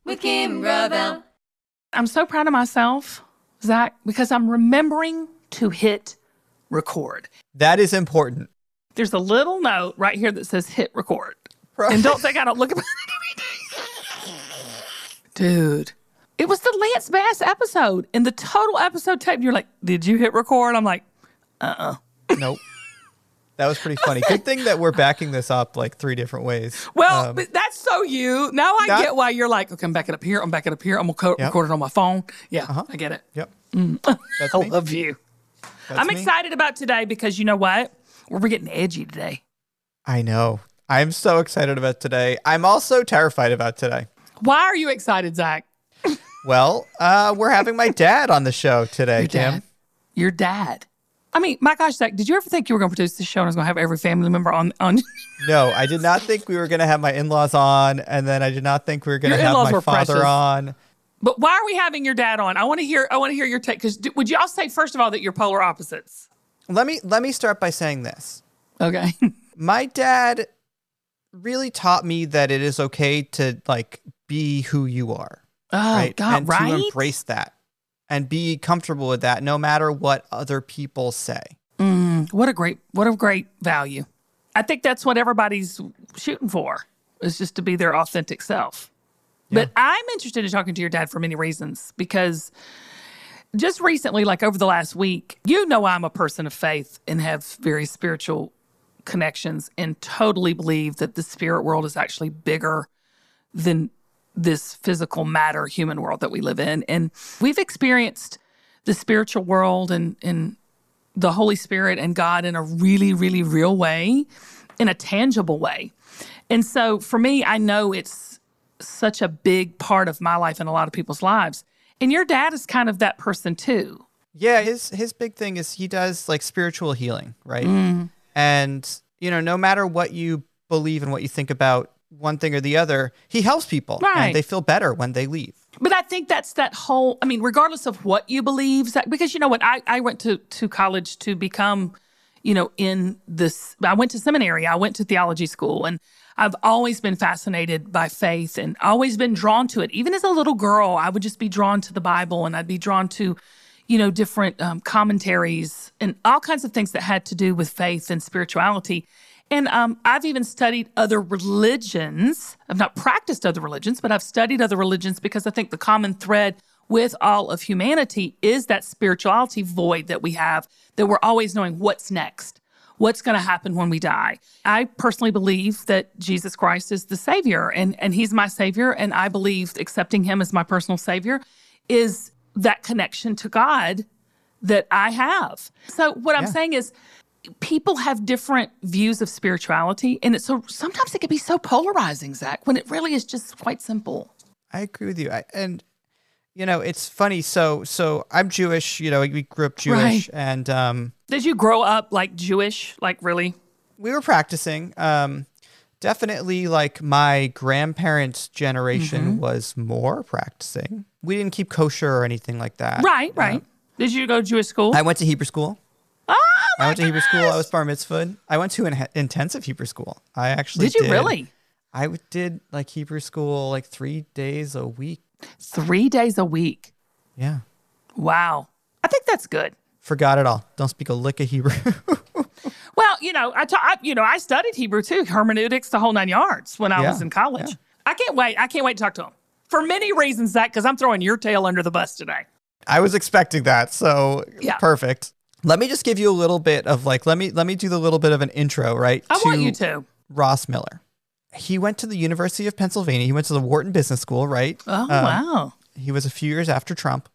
with Kim Gravel. I'm so proud of myself, Zach, because I'm remembering to hit record. That is important. There's a little note right here that says hit record. Right. And don't think I don't look at it every day. Dude, it was the Lance Bass episode. In the total episode tape, you're like, did you hit record? I'm like, Nope. That was pretty funny. Good thing that we're backing this up like 3 different ways. Well, but that's so you. Now I get why you're like, okay, I'm backing up here. I'm backing up here. I'm going to record it on my phone. Yeah, I get it. Yep. I love you. I'm excited about today because you know what? We're getting edgy today. I know. I'm so excited about today. I'm also terrified about today. Why are you excited, Zach? Well, we're having my dad on the show today, Kim. Your dad. I mean, my gosh, Zach, did you ever think you were going to produce this show and I was going to have every family member on? No, I did not think we were going to have my in-laws on, and then I did not think we were going to have my father on. But why are we having your dad on? I want to hear your take. Because would you all say first of all that you're polar opposites? Let me start by saying this. Okay. My dad really taught me that it is okay to like be who you are. Oh, right? God, and right? to embrace that and be comfortable with that no matter what other people say. What a great value. I think that's what everybody's shooting for, is just to be their authentic self. Yeah. But I'm interested in talking to your dad for many reasons, because just recently, like over the last week, you know I'm a person of faith and have very spiritual connections and totally believe that the spirit world is actually bigger than this physical matter human world that we live in. And we've experienced the spiritual world and the Holy Spirit and God in a really, really real way, in a tangible way. And so for me, I know it's such a big part of my life and a lot of people's lives. And your dad is kind of that person too. Yeah, his big thing is he does like spiritual healing, right? And, you know, no matter what you believe and what you think about one thing or the other, he helps people and they feel better when they leave. But I think that's that whole, I mean, regardless of what you believe, Zach, because you know what, I went to college to become, you know, I went to seminary, I went to theology school, and I've always been fascinated by faith and always been drawn to it. Even as a little girl, I would just be drawn to the Bible, and I'd be drawn to, you know, different commentaries and all kinds of things that had to do with faith and spirituality. And I've even studied other religions. I've not practiced other religions, but I've studied other religions because I think the common thread with all of humanity is that spirituality void that we have, that we're always knowing what's next, what's going to happen when we die. I personally believe that Jesus Christ is the Savior, and He's my Savior, and I believe accepting Him as my personal Savior is that connection to God that I have. So what I'm saying is, people have different views of spirituality, and sometimes it can be so polarizing, Zach, when it really is just quite simple. I agree with you. And you know, it's funny. So I'm Jewish. You know, we grew up Jewish, and did you grow up like Jewish? Like really? We were practicing. Definitely, like my grandparents' generation was more practicing. We didn't keep kosher or anything like that. Right. Did you go to Jewish school? I went to Hebrew school. Oh, I went to Hebrew school. I was bar mitzvahed. I went to an intensive Hebrew school. I actually did. You really? I did like Hebrew school like 3 days a week. 3 days a week? Yeah. Wow. I think that's good. Forgot it all. Don't speak a lick of Hebrew. Well, I studied Hebrew too, hermeneutics, the whole 9 yards when I was in college. Yeah. I can't wait to talk to him. For many reasons, Zach, because I'm throwing your tail under the bus today. I was expecting that, so perfect. Let me just give you a little bit of like, let me do the little bit of an intro, right? I want you to. Ross Miller. He went to the University of Pennsylvania. He went to the Wharton Business School, right? Oh, wow. He was a few years after Trump.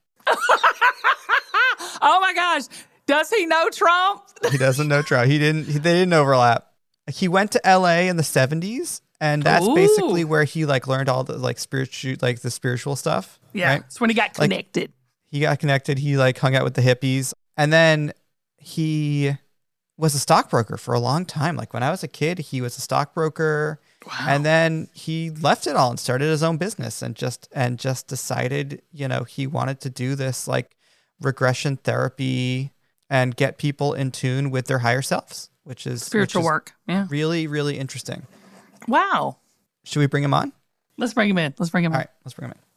Oh my gosh. Does he know Trump? He doesn't know Trump. They didn't overlap. He went to LA in the 70s, and that's basically where he like learned all the like the spiritual stuff. Yeah. Right? That's when he got connected. Like, he got connected. He like hung out with the hippies. And then he was a stockbroker for a long time. Like when I was a kid, he was a stockbroker. Wow. And then he left it all and started his own business and just decided, you know, he wanted to do this like regression therapy and get people in tune with their higher selves, which is spiritual work. Yeah. Really, really interesting. Wow. Should we bring him on? Let's bring him in. All right, let's bring him in.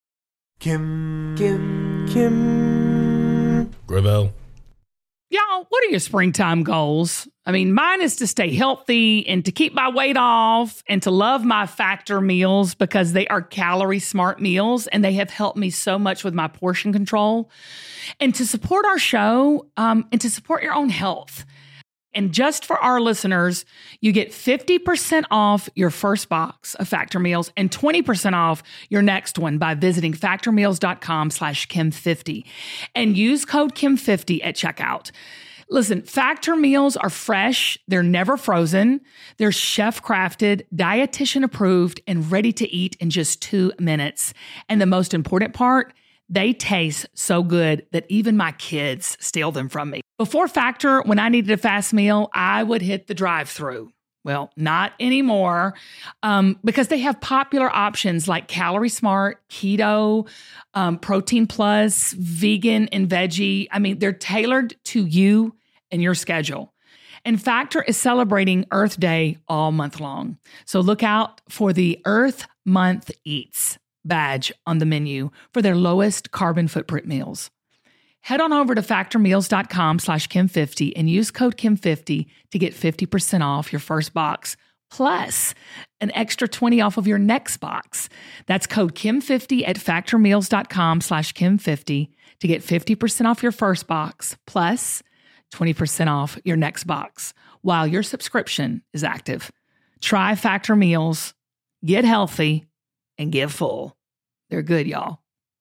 Kim Gravel. Y'all, what are your springtime goals? I mean, mine is to stay healthy and to keep my weight off and to love my Factor meals because they are calorie smart meals and they have helped me so much with my portion control. And to support our show and to support your own health. And just for our listeners, you get 50% off your first box of Factor meals and 20% off your next one by visiting factormeals.com/Kim50 and use code Kim50 at checkout. Listen, Factor meals are fresh. They're never frozen. They're chef crafted, dietitian approved, and ready to eat in just 2 minutes. And the most important part, they taste so good that even my kids steal them from me. Before Factor, when I needed a fast meal, I would hit the drive-thru. Well, not anymore because they have popular options like Calorie Smart, Keto, Protein Plus, Vegan, and Veggie. I mean, they're tailored to you and your schedule. And Factor is celebrating Earth Day all month long. So look out for the Earth Month Eats badge on the menu for their lowest carbon footprint meals. Head on over to factormeals.com/Kim50 and use code Kim50 to get 50% off your first box, plus an extra 20 off of your next box. That's code Kim50 at factormeals.com/Kim50 to get 50% off your first box, plus 20% off your next box while your subscription is active. Try Factor Meals, get healthy, and get full. They're good, y'all.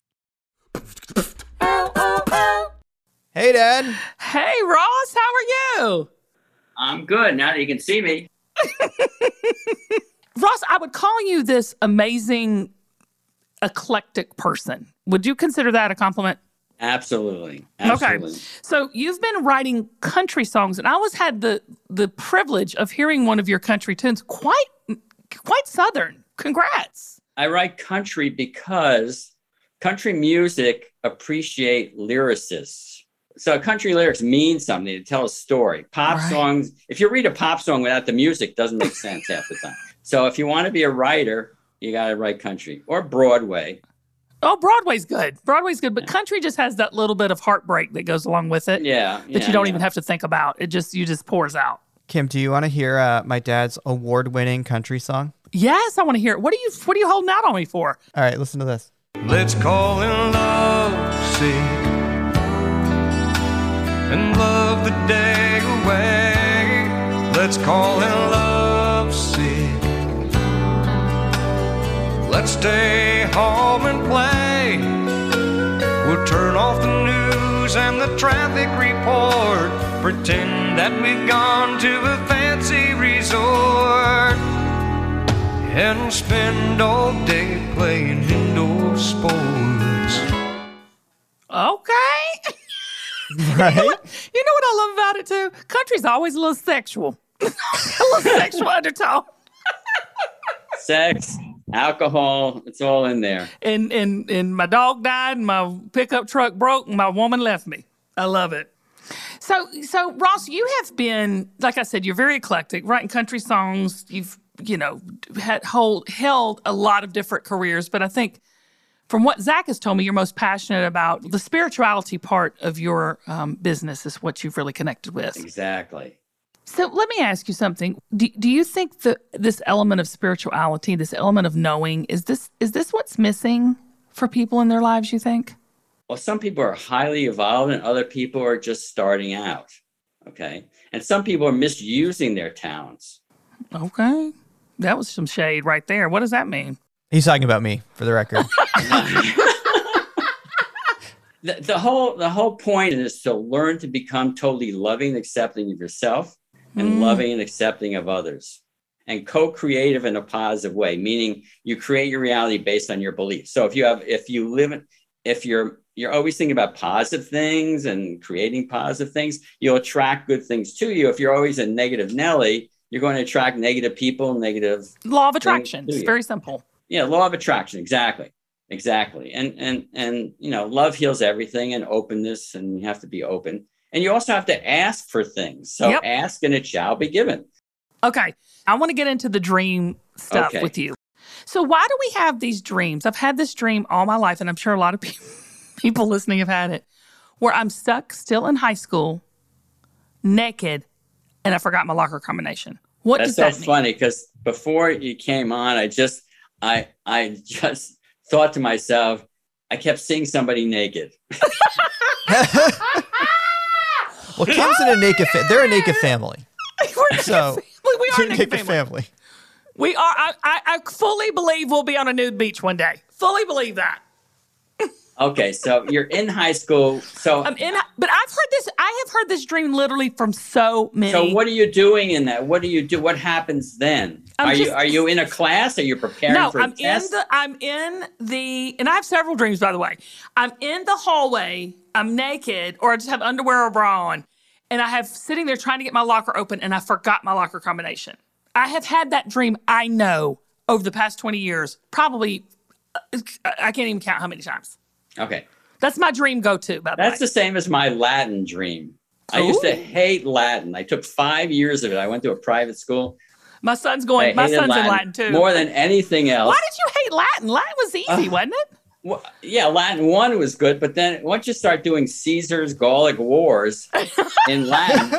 Hey, Dad. Hey, Ross, how are you? I'm good now that you can see me. Ross, I would call you this amazing, eclectic person. Would you consider that a compliment? Absolutely. Okay. So you've been writing country songs, and I always had the privilege of hearing one of your country tunes. Quite Southern. Congrats. I write country because country music appreciate lyricists. So country lyrics mean something to tell a story. Pop songs, if you read a pop song without the music, doesn't make sense half the time. So if you want to be a writer, you got to write country or Broadway. Oh, Broadway's good. But country just has that little bit of heartbreak that goes along with it. That you don't even have to think about. You just pours out. Kim, do you want to hear my dad's award-winning country song? Yes, I want to hear it. What are you holding out on me for? All right, listen to this. Let's call in love sick and love the day away. Let's call in love sick. Let's stay home and play. We'll turn off the news and the traffic report. Pretend that we've gone to a fancy resort and spend all day playing indoor sports. Okay. Right? You know what I love about it, too? Country's always a little sexual. A little sexual undertone. Sex, alcohol, it's all in there. And my dog died, and my pickup truck broke, and my woman left me. I love it. So Ross, you have been, like I said, you're very eclectic, writing country songs. You've, held a lot of different careers, but I think from what Zach has told me, you're most passionate about the spirituality part of your business is what you've really connected with. Exactly. So let me ask you something. Do you think that this element of spirituality, this element of knowing, is this what's missing for people in their lives, you think? Well, some people are highly evolved and other people are just starting out. Okay. And some people are misusing their talents. Okay. That was some shade right there. What does that mean? He's talking about me, for the record. The whole point is to learn to become totally loving and accepting of yourself and loving and accepting of others and co-creative in a positive way, meaning you create your reality based on your beliefs. So if you're always thinking about positive things and creating positive things, you'll attract good things to you. If you're always a negative Nelly, you're going to attract negative people, negative law of attraction. It's very simple. Yeah, law of attraction. Exactly. And love heals everything, and openness, and you have to be open. And you also have to ask for things. So Ask and it shall be given. Okay. I want to get into the dream stuff with you. So why do we have these dreams? I've had this dream all my life, and I'm sure a lot of people listening have had it, where I'm stuck still in high school, naked, and I forgot my locker combination. What does that mean? That's so funny because before you came on, I just thought to myself, I kept seeing somebody naked. Well, Kim's in a naked. They're a naked family. We're a naked family. We are a naked family. We are. I fully believe we'll be on a nude beach one day. Fully believe that. Okay, so you're in high school. So I'm in, but I've heard this. I have heard this dream literally from so many. So what are you doing in that? What do you do? What happens then? Are you in a class? Are you preparing for a test? I'm in the, and I have several dreams, by the way. I'm in the hallway. I'm naked, or I just have underwear or bra on, and I have sitting there trying to get my locker open, and I forgot my locker combination. I have had that dream. I know over the past 20 years, probably I can't even count how many times. Okay. That's my dream go-to, by the way. That's the same as my Latin dream. I used to hate Latin. I took 5 years of it. I went to a private school. My son's in Latin too. More than anything else. Why did you hate Latin? Latin was easy, wasn't it? Well, yeah, Latin 1 was good, but then once you start doing Caesar's Gallic Wars in Latin.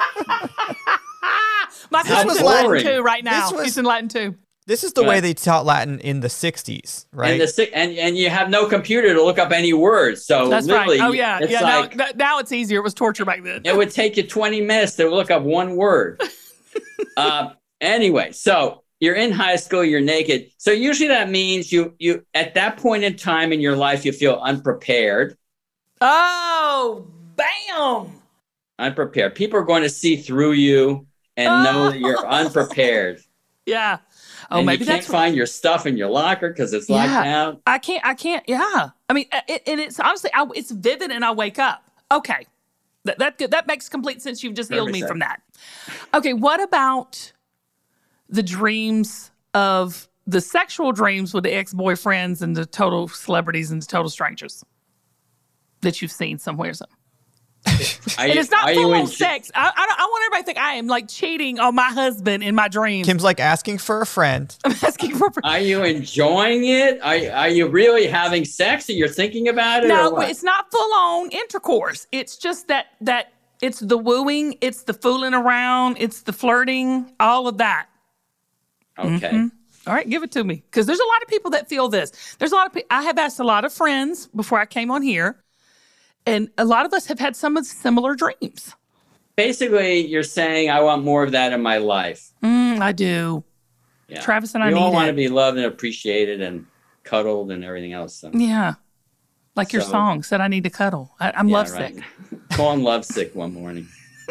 My son was Latin too right now. He's in Latin too. This is the way they taught Latin in the 60s, right? And you have no computer to look up any words. So that's literally, right. Oh, yeah. It's now it's easier. It was torture back then. It would take you 20 minutes to look up one word. Anyway, so you're in high school, you're naked. So usually that means you at that point in time in your life, you feel unprepared. Oh, bam. Unprepared. People are going to see through you and know that you're unprepared. Yeah. Oh, and maybe you can't find your stuff in your locker because it's locked down. I can't. Yeah. I mean, and it's honestly, it's vivid, and I wake up. Okay, that makes complete sense. You've just healed me from that. Okay, what about the dreams of the sexual dreams with the ex-boyfriends and the total celebrities and the total strangers that you've seen somewhere? And it's not full on sex. I want everybody to think I am like cheating on my husband in my dreams. Kim's like asking for a friend. I'm asking for a friend. Are you enjoying it? Are you really having sex and you're thinking about it? No, it's not full on intercourse. It's just that it's the wooing, it's the fooling around, it's the flirting, all of that. Okay. Mm-hmm. All right, give it to me. Because there's a lot of people that feel this. There's a lot of people. I have asked a lot of friends before I came on here. And a lot of us have had some similar dreams. Basically, you're saying, I want more of that in my life. I do. Yeah. Travis and I need it. We all want to be loved and appreciated and cuddled and everything else. So. Yeah. Like your song said, I need to cuddle. I'm lovesick. Right. Calling lovesick one morning.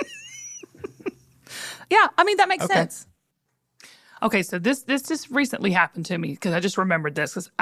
Yeah, I mean, that makes sense. Okay, so this just recently happened to me because I just remembered this. Because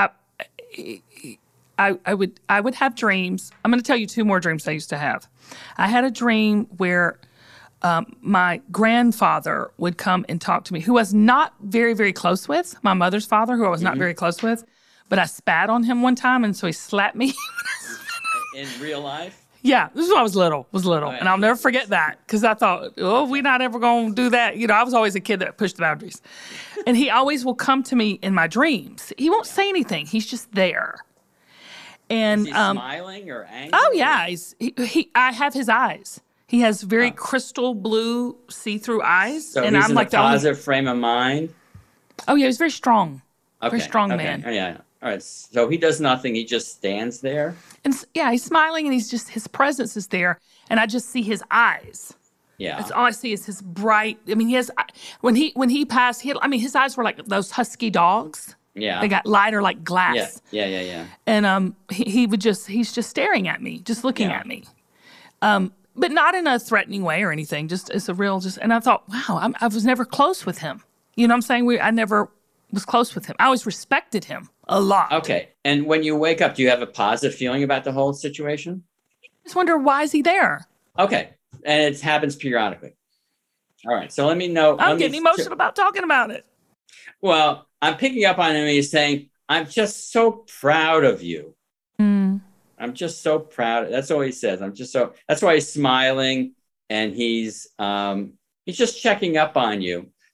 I would have dreams. I'm going to tell you 2 more dreams I used to have. I had a dream where my grandfather would come and talk to me, who I was not very, very close with, my mother's father, who I was not very close with, but I spat on him one time, and so he slapped me. In real life? Yeah, this is when I was little, and I'll never forget that because I thought, we're not ever going to do that. You know, I was always a kid that pushed the boundaries. And he always will come to me in my dreams. He won't say anything. He's just there. And is he smiling or angry? Oh yeah, I have his eyes. He has very crystal blue, see-through eyes, so and he's I'm in like a positive frame of mind. Oh yeah, he's very strong. Okay. Very strong man. Oh, yeah. All right. So he does nothing. He just stands there. And yeah, he's smiling, and his presence is there, and I just see his eyes. Yeah. That's all I see is his bright. I mean, when he passed, his eyes were like those husky dogs. Yeah. They got lighter like glass. Yeah. And he's just staring at me, just looking at me. But not in a threatening way or anything. Just it's a real and I thought, wow, I was never close with him. You know what I'm saying? I never was close with him. I always respected him a lot. Okay. And when you wake up, do you have a positive feeling about the whole situation? I just wonder, why is he there? Okay. And it happens periodically. All right. So let me know. I'm getting emotional about talking about it. Well, I'm picking up on him. He's saying, I'm just so proud of you. I'm just so proud. That's all he says. That's why he's smiling, and he's just checking up on you.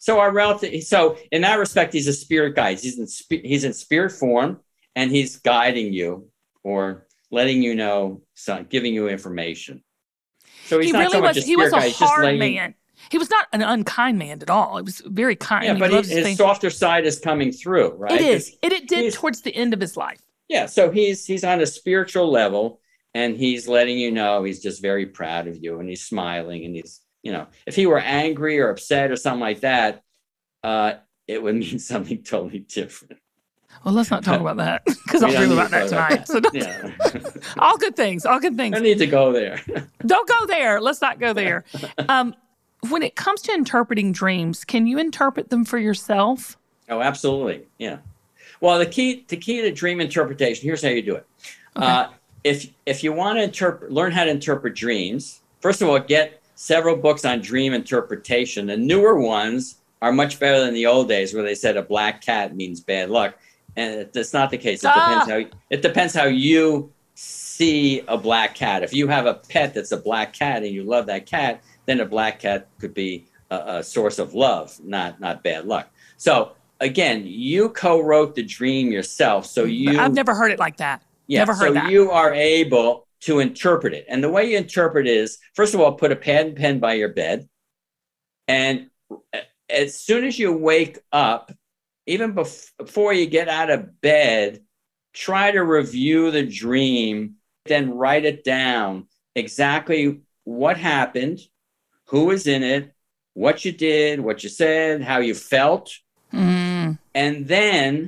So our relative, so in that respect, he's a spirit guide. He's in spirit form, and he's guiding you or letting you know, giving you information. So he's not so much a spirit guide. He was a hard man. He was not an unkind man at all. He was very kind. Yeah, but his softer side is coming through, right? It is. It did towards the end of his life. Yeah, so he's on a spiritual level, and he's letting you know he's just very proud of you, and he's smiling, and he's, if he were angry or upset or something like that, it would mean something totally different. Well, let's not talk about that, because I'll dream about that tonight. So all good things. All good things. I need to go there. Don't go there. Let's not go there. When it comes to interpreting dreams, can you interpret them for yourself? Oh, absolutely. Yeah. Well, the key to dream interpretation, here's how you do it. Okay. If you want to learn how to interpret dreams, first of all, get several books on dream interpretation. The newer ones are much better than the old days where they said a black cat means bad luck. And that's not the case. It depends how you see a black cat. If you have a pet that's a black cat and you love that cat, then a black cat could be a source of love, not bad luck. So again, you co-wrote the dream yourself. So I've never heard it like that. Yeah, never heard that. You are able to interpret it. And the way you interpret is, first of all, put a pad and pen by your bed. And as soon as you wake up, even before you get out of bed, try to review the dream, then write it down, exactly what happened, who was in it, what you did, what you said, how you felt. And then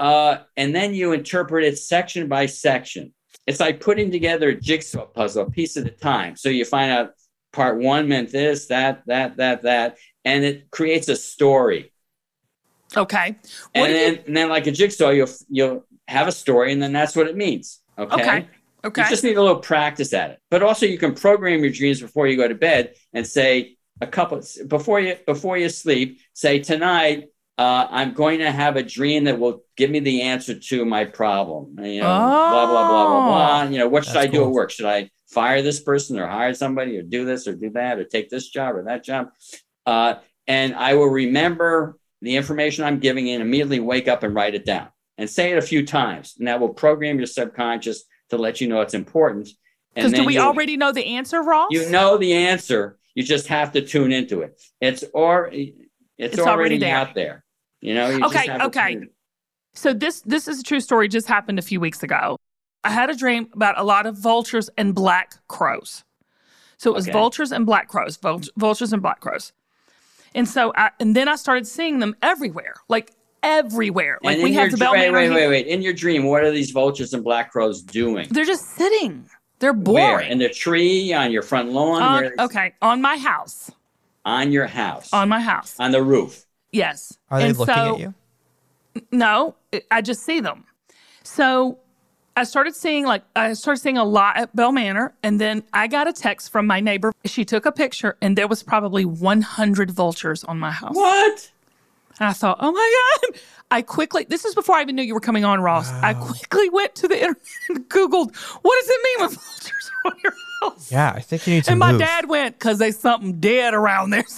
you interpret it section by section. It's like putting together a jigsaw puzzle, a piece at a time. So you find out part one meant this, that, and it creates a story. Okay. And then like a jigsaw, you'll have a story, and then that's what it means. Okay. You just need a little practice at it. But also you can program your dreams before you go to bed and say before you sleep, say, tonight, I'm going to have a dream that will give me the answer to my problem. Blah, blah, blah, blah, blah. What should I do at work? Should I fire this person or hire somebody or do this or do that or take this job or that job? And I will remember the information I'm giving and immediately wake up and write it down and say it a few times. And that will program your subconscious to let you know it's important. Because do we already know the answer, Ross? You know the answer. You just have to tune into it. It's already out there. Okay. So this is a true story. Just happened a few weeks ago. I had a dream about a lot of vultures and black crows. So it was vultures and black crows, vultures and black crows. And so then I started seeing them everywhere, like everywhere. Like we have the Bell Manor. Wait. In your dream, what are these vultures and black crows doing? They're just sitting. They're boring. Where? In the tree, on your front lawn? On my house. On your house? On my house. On the roof? Yes. Are they looking at you? No, I just see them. So I started seeing a lot at Bell Manor, and then I got a text from my neighbor. She took a picture, and there was probably 100 vultures on my house. What? And I thought, oh my God. This is before I even knew you were coming on, Ross. Wow. I quickly went to the internet and Googled, what does it mean when vultures are on your house? Yeah, I think you need to move. And my dad went, because there's something dead around there.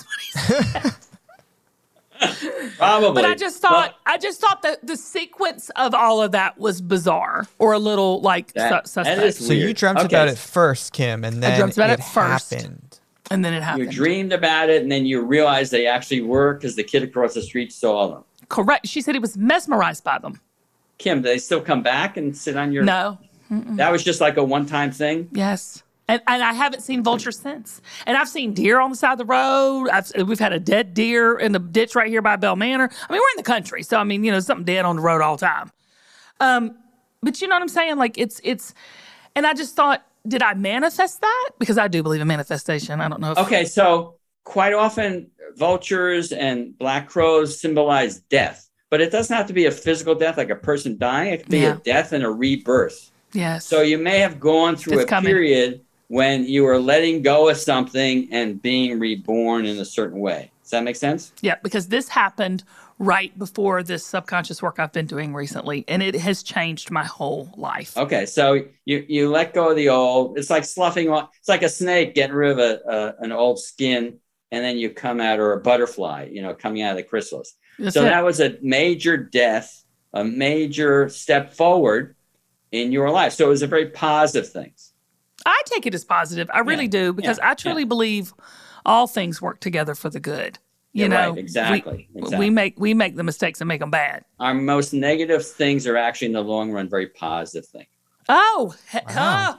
Probably. But I just thought that the sequence of all of that was bizarre or a little suspect. So you dreamt about it first, Kim, and then I dreamt about it first. Happened. And then it happened. You dreamed about it, and then you realized they actually were because the kid across the street saw them. Correct. She said he was mesmerized by them. Kim, do they still come back and sit on your... No. That was just like a one-time thing? Yes. And I haven't seen vultures since. And I've seen deer on the side of the road. We've had a dead deer in the ditch right here by Bell Manor. I mean, we're in the country. So, I mean, something dead on the road all the time. But you know what I'm saying? Like, it's... And I just thought, did I manifest that? Because I do believe in manifestation. I don't know if... Okay, so quite often vultures and black crows symbolize death. But it doesn't have to be a physical death, like a person dying. It could be a death and a rebirth. Yes. So you may have gone through a period when you were letting go of something and being reborn in a certain way. Does that make sense? Yeah, because this happened right before this subconscious work I've been doing recently, and it has changed my whole life. Okay, so you let go of the old. It's like sloughing off. It's like a snake getting rid of an old skin and then you come out, or a butterfly, coming out of the chrysalis. That's So it. that was a major death, a major step forward in your life. So it was a very positive thing. I take it as positive. I really do, because I truly believe all things work together for the good. You know, right. Exactly. We make the mistakes and make them bad. Our most negative things are actually in the long run very positive things. Oh, Wow.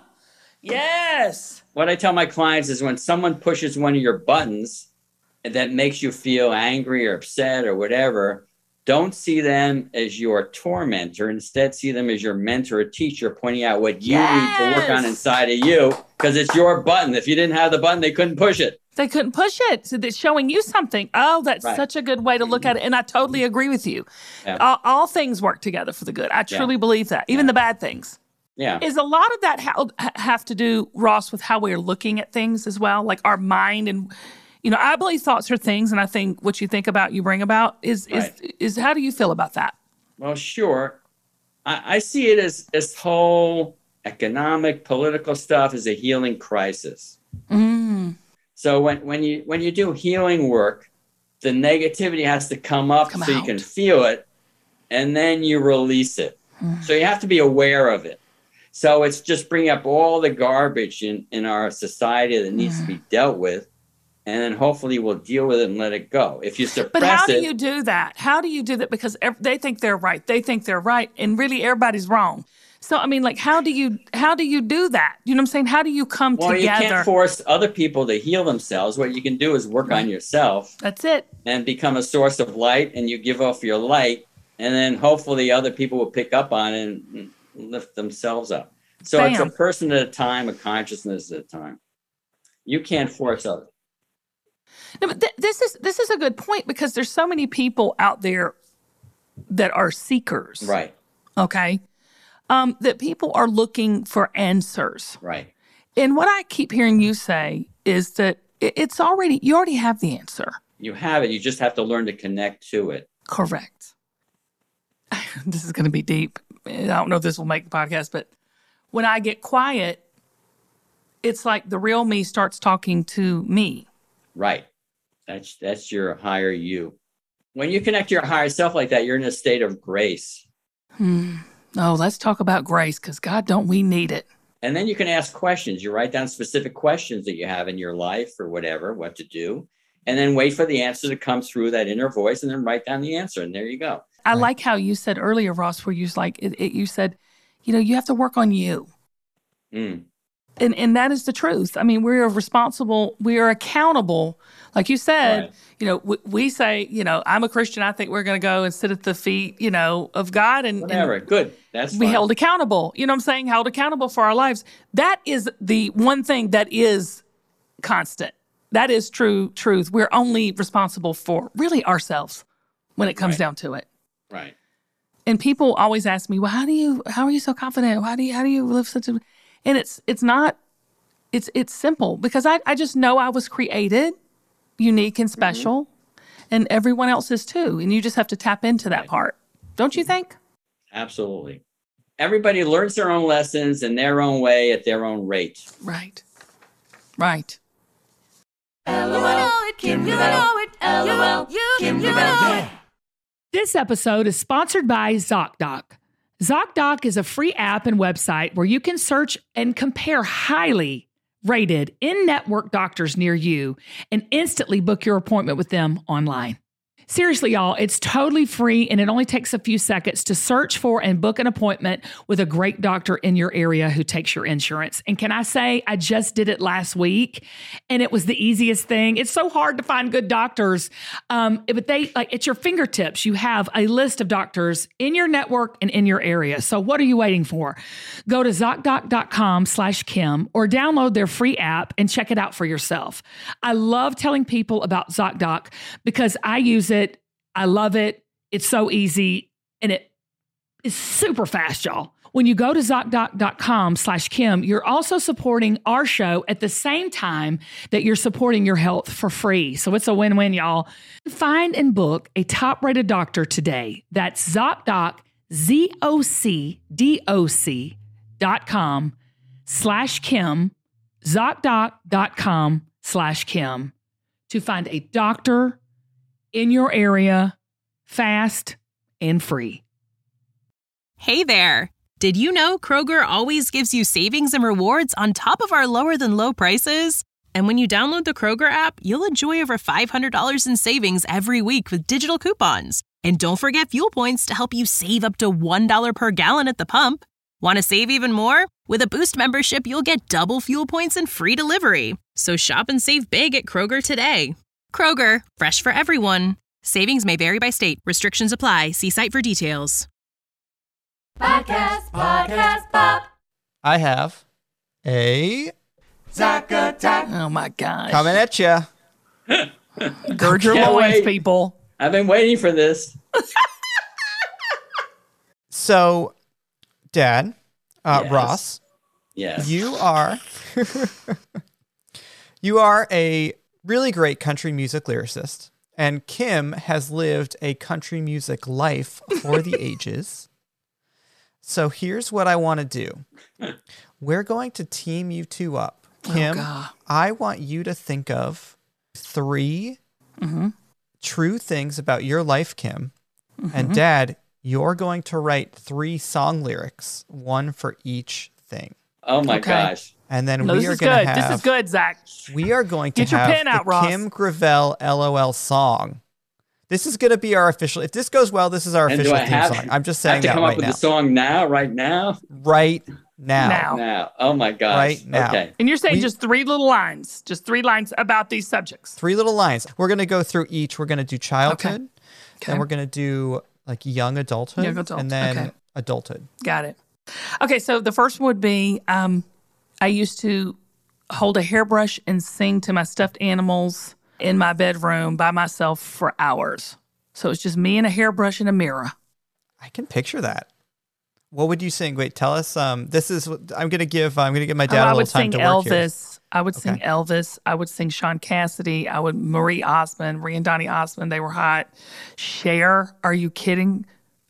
yes. What I tell my clients is when someone pushes one of your buttons that makes you feel angry or upset or whatever, don't see them as your tormentor. Instead, see them as your mentor or teacher, pointing out what you need to work on inside of you, because it's your button. If you didn't have the button, they couldn't push it. They couldn't push it. So they're showing you something. Oh, that's such a good way to look at it. And I totally agree with you. Yeah. All things work together for the good. I truly believe that. Even the bad things. Yeah. Is a lot of that have to do, Ross, with how we're looking at things as well? Like our mind and, I believe thoughts are things. And I think what you think about, you bring about is how do you feel about that? Well, sure. I see it as this whole economic, political stuff as a healing crisis. Mm. So when you do healing work, the negativity has to come up so you can feel it, and then you release it. So you have to be aware of it. So it's just bringing up all the garbage in our society that needs to be dealt with, and then hopefully we'll deal with it and let it go. If you suppress it. But how do you do that? How do you do that? Because they think they're right. They think they're right, and really everybody's wrong. So, I mean, like, how do you do that? You know what I'm saying? How do you come together? Well, you can't force other people to heal themselves. What you can do is work on yourself. That's it. And become a source of light, and you give off your light, and then hopefully other people will pick up on it and lift themselves up. So It's a person at a time, a consciousness at a time. You can't force others. No, but this is a good point, because there's so many people out there that are seekers. Right. Okay. That people are looking for answers. Right. And what I keep hearing you say is that you already have the answer. You have it. You just have to learn to connect to it. Correct. This is going to be deep. I don't know if this will make the podcast, but when I get quiet, it's like the real me starts talking to me. Right. That's your higher you. When you connect to your higher self like that, you're in a state of grace. Oh, let's talk about grace, because God, don't we need it? And then you can ask questions. You write down specific questions that you have in your life or whatever, what to do, and then wait for the answer to come through that inner voice, and then write down the answer, and there you go. I like how you said earlier, Ross, where you you said, you have to work on you. And that is the truth. I mean, we are responsible. We are accountable. Like you said, we say, I'm a Christian. I think we're going to go and sit at the feet, of God. And whatever. Good. That's be fine. held accountable. You know what I'm saying? Held accountable for our lives. That is the one thing that is constant. That is true truth. We're only responsible for really ourselves when it comes down to it. Right. And people always ask me, well, how are you so confident? How do you live such a... And it's simple, because I just know I was created unique and special, and everyone else is too. And you just have to tap into that part. Don't you think? Absolutely. Everybody learns their own lessons in their own way at their own rate. Right. LOL, Kim, you know it. LOL, Kim, you know it. This episode is sponsored by ZocDoc. ZocDoc is a free app and website where you can search and compare highly rated in-network doctors near you and instantly book your appointment with them online. Seriously, y'all, it's totally free, and it only takes a few seconds to search for and book an appointment with a great doctor in your area who takes your insurance. And can I say, I just did it last week, and it was the easiest thing. It's so hard to find good doctors, but it's your fingertips. You have a list of doctors in your network and in your area. So what are you waiting for? Go to ZocDoc.com/Kim or download their free app and check it out for yourself. I love telling people about ZocDoc because I use it. I love it. It's so easy, and it is super fast, y'all. When you go to ZocDoc.com/Kim, you're also supporting our show at the same time that you're supporting your health for free. So it's a win-win, y'all. Find and book a top-rated doctor today. That's ZocDoc, ZocDoc.com/Kim, ZocDoc.com/Kim. to find a doctor in your area fast and free. Hey there. Did you know Kroger always gives you savings and rewards on top of our lower than low prices? And when you download the Kroger app, you'll enjoy over $500 in savings every week with digital coupons. And don't forget fuel points to help you save up to $1 per gallon at the pump. Want to save even more? With a Boost membership, you'll get double fuel points and free delivery. So shop and save big at Kroger today. Kroger, fresh for everyone. Savings may vary by state. Restrictions apply. See site for details. Podcast Pop. I have a Zack Attack. Oh my gosh. coming at you. Gird your Can't loins, wait. people. I've been waiting for this. So, Dad, Yes. Ross, Yes. you are you are a really great country music lyricist, and Kim has lived a country music life for the ages. So here's what I want to do. We're going to team you two up. Kim, God. I want you to think of 3 true things about your life, Kim. And Dad, you're going to write 3 song lyrics, 1 for each thing. Oh my Okay. gosh. And then No, we this are is going good. to have This is good, Zach. we are going to Get your have pen out, the Ross. Kim Gravel LOL song. This is going to be our official. If this goes well, this is our And official do I theme have, song. I'm just I have saying to that come up right with now. the song now, right now? Right now. Now. Now. Oh my gosh. Right now. Okay. And you're saying We- just 3 little lines, just 3 lines about these subjects. 3 little lines. We're going to go through each. We're going to do childhood. Okay. Then we're going to do like young adulthood. Young adult, And then okay. adulthood. Got it. Okay, so the first one would be I used to hold a hairbrush and sing to my stuffed animals in my bedroom by myself for hours. So it's just me and a hairbrush and a mirror. I can picture that. What would you sing? Wait, tell us. This is what I'm going to give my dad I a would little time sing to work here. Elvis. I would sing Okay. Elvis. I would sing Sean Cassidy. I would Marie Osmond, Marie and Donnie Osmond. They were hot. Cher, are you kidding?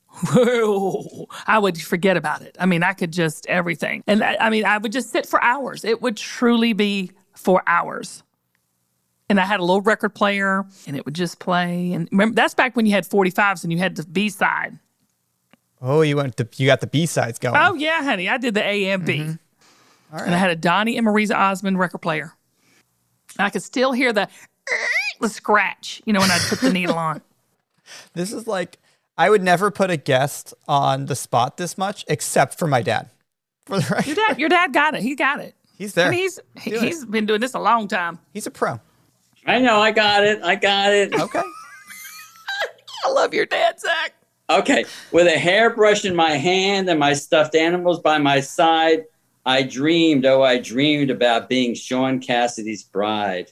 Whoa. I would forget about it. I mean, I could just everything. And I would just sit for hours. It would truly be for hours. And I had a little record player and it would just play. And remember, that's back when you had 45s and you had the B-side. Oh, you got the B-sides going. Oh, yeah, honey. I did the A and B. All right. And I had a Donnie and Marie Osmond record player. And I could still hear the scratch, when I put the needle on. This is like, I would never put a guest on the spot this much, except for my dad. For the record. Your dad got it. He got it. He's there. I mean, he's been doing this a long time. He's a pro. I know. I got it. Okay. I love your dad, Zach. Okay. With a hairbrush in my hand and my stuffed animals by my side, I dreamed about being Sean Cassidy's bride.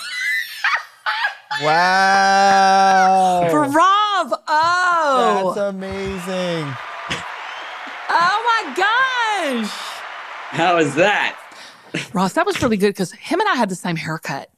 Wow. For Rob. Oh. That's amazing. Oh, my gosh. How is that? Ross, that was really good because him and I had the same haircut.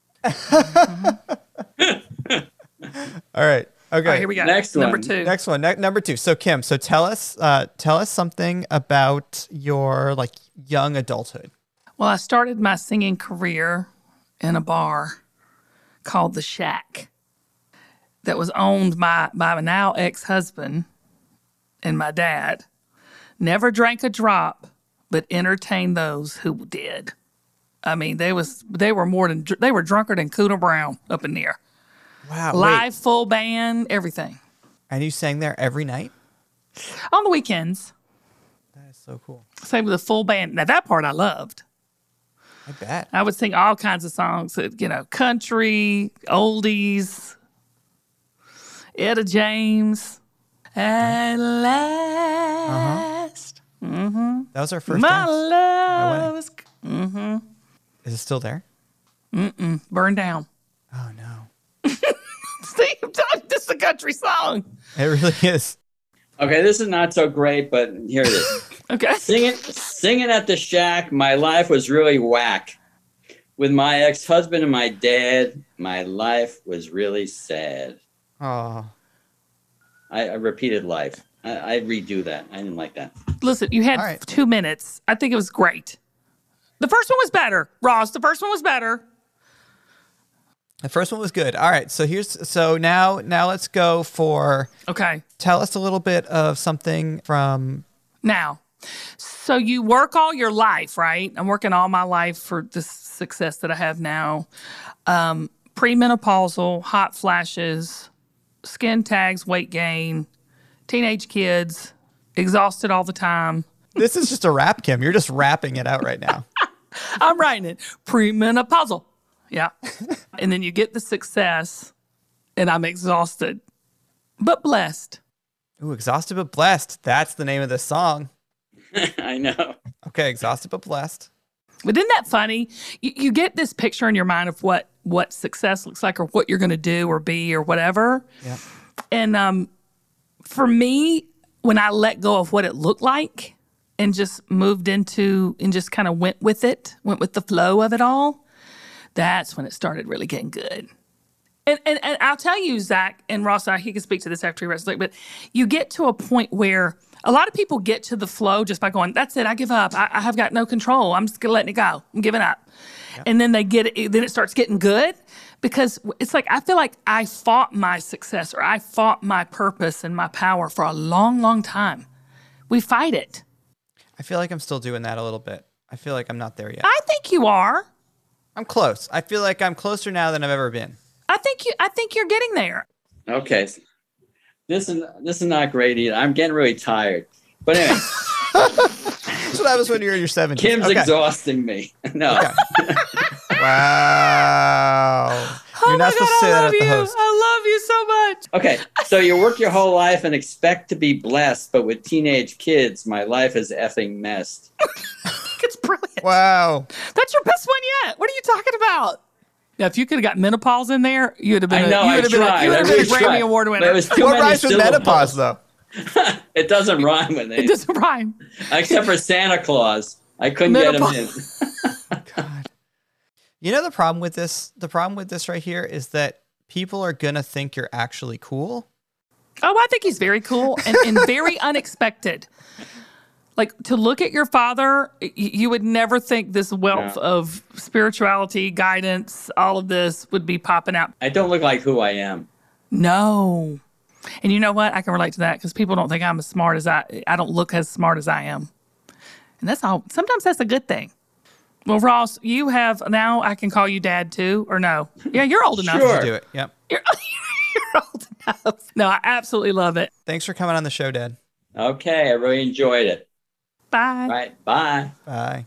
All right. Okay. All right, here we go. Next Number one. 2. Next one. Number 2. So Kim, tell us something about your like young adulthood. Well, I started my singing career in a bar called The Shack that was owned by my now ex-husband and my dad. Never drank a drop, but entertained those who did. I mean, they were drunker than Cooter Brown up in there. Wow. Live, full band, everything. And you sang there every night? On the weekends, That is so cool. same with a full band. Now, that part I loved. I bet. I would sing all kinds of songs, country, oldies, Etta James. At last, That was our first my dance. love is Is it still there? burned down. Oh no. See, I'm telling you, this is a country song. It really is. Okay, this is not so great, but here it is. Okay. Singing at the Shack, my life was really whack. With my ex-husband and my dad, my life was really sad. Oh. I repeated life. I redo that. I didn't like that. Listen, you had All right. 2 minutes. I think it was great. The first one was better, Ross. The first one was better. The first one was good. All right, so now let's go for. Okay. Tell us a little bit of something from. Now, so you work all your life, right? I'm working all my life for this success that I have now. Premenopausal, hot flashes, skin tags, weight gain, teenage kids, exhausted all the time. This is just a rap, Kim. You're just rapping it out right now. I'm writing it. Premenopausal. Yeah. And then you get the success, and I'm exhausted, but blessed. Ooh, exhausted but blessed. That's the name of this song. I know. Okay, exhausted but blessed. But isn't that funny? You get this picture in your mind of what success looks like or what you're going to do or be or whatever. Yeah. And for me, when I let go of what it looked like and just moved into and just kind of went with the flow of it all, that's when it started really getting good. And I'll tell you, Zach and Ross, he can speak to this after he rests, but you get to a point where a lot of people get to the flow just by going, that's it, I give up. I have got no control. I'm just letting it go. I'm giving up. Yep. And then then it starts getting good because it's like, I feel like I fought my success or I fought my purpose and my power for a long, long time. We fight it. I feel like I'm still doing that a little bit. I feel like I'm not there yet. I think you are. I'm close. I feel like I'm closer now than I've ever been. I think you're getting there. Okay. This is not great either. I'm getting really tired. But anyway. That's what happens when you're in your 70s. Kim's exhausting me. No. Okay. Wow. You're not supposed to say that at the host. I love you so much. Okay. So you work your whole life and expect to be blessed, but with teenage kids, my life is effing messed. It's brilliant. Wow. That's your best one yet. What are you talking about? Now, if you could have got menopause in there, you would have been. I know. I tried. You would have been a Grammy Award winner. It was too what many rhymes with menopause, though? It doesn't rhyme with it. It doesn't rhyme. Except for Santa Claus. I couldn't get him in. God. You know the problem with this? The problem with this right here is that people are going to think you're actually cool. Oh, I think he's very cool and very unexpected. Like, to look at your father, you would never think this wealth of spirituality, guidance, all of this would be popping out. I don't look like who I am. No. And you know what? I can relate to that because people don't think I'm as smart as I don't look as smart as I am. And that's all. Sometimes that's a good thing. Well, Ross, you have, now I can call you dad too, or no? Yeah, you're old enough. Sure. To do it. Yep. You're old enough. No, I absolutely love it. Thanks for coming on the show, Dad. Okay, I really enjoyed it. Bye. All right, bye. Bye.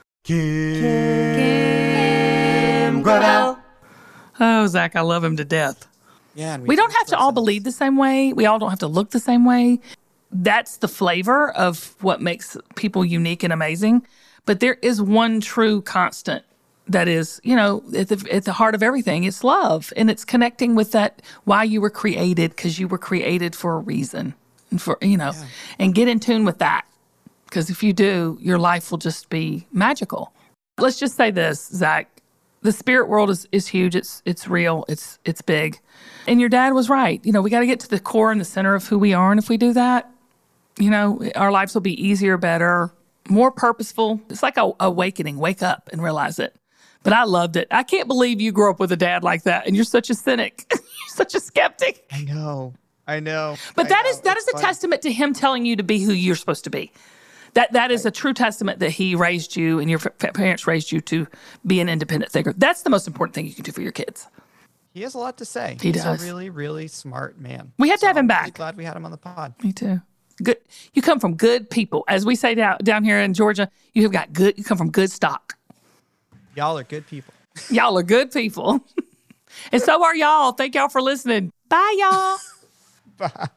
Kim Gravel. Oh, Zach, I love him to death. Yeah. And We don't have to all believe the same way. We all don't have to look the same way. That's the flavor of what makes people unique and amazing. But there is one true constant that is, at the heart of everything. It's love. And it's connecting with that, why you were created, because you were created for a reason. And and get in tune with that. Because if you do, your life will just be magical. Let's just say this, Zach. The spirit world is huge. It's real. It's big. And your dad was right. We got to get to the core and the center of who we are. And if we do that, our lives will be easier, better, more purposeful. It's like a awakening. Wake up and realize it. But I loved it. I can't believe you grew up with a dad like that. And you're such a cynic. You're such a skeptic. I know. But that is a testament to him telling you to be who you're supposed to be. That is a true testament that he raised you and your parents raised you to be an independent thinker. That's the most important thing you can do for your kids. He has a lot to say. He's a really, really smart man. We have to have him back. I'm really glad we had him on the pod. Me too. Good. You come from good people. As we say down here in Georgia, you come from good stock. Y'all are good people. Y'all are good people. And so are y'all. Thank y'all for listening. Bye, y'all. Bye.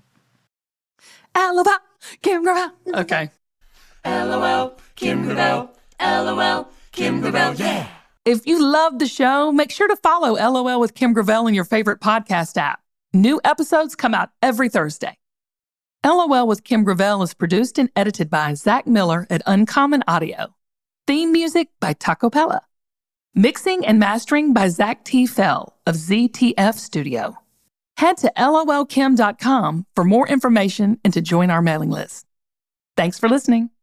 LOL, Kim Gravel. Okay. LOL, Kim Gravel. LOL, Kim Gravel, yeah. If you love the show, make sure to follow LOL with Kim Gravel in your favorite podcast app. New episodes come out every Thursday. LOL with Kim Gravel is produced and edited by Zach Miller at Uncommon Audio. Theme music by Taco Pella. Mixing and mastering by Zach T. Fell of ZTF Studio. Head to lolkim.com for more information and to join our mailing list. Thanks for listening.